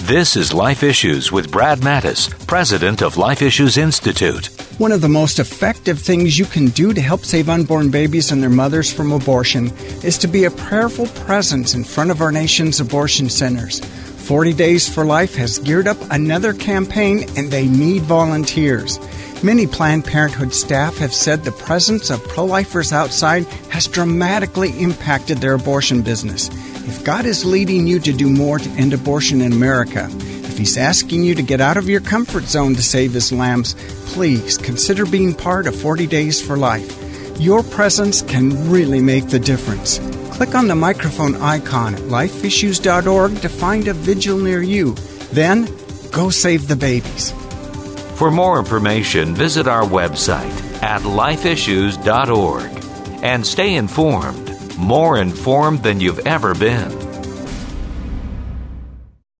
This is Life Issues with Brad Mattis, president of Life Issues Institute. One of the most effective things you can do to help save unborn babies and their mothers from abortion is to be a prayerful presence in front of our nation's abortion centers. 40 Days for Life has geared up another campaign, and they need volunteers. Many Planned Parenthood staff have said the presence of pro-lifers outside has dramatically impacted their abortion business. If God is leading you to do more to end abortion in America, if He's asking you to get out of your comfort zone to save His lambs, please consider being part of 40 Days for Life. Your presence can really make the difference. Click on the microphone icon at lifeissues.org to find a vigil near you. Then, go save the babies. For more information, visit our website at lifeissues.org and stay informed, more informed than you've ever been.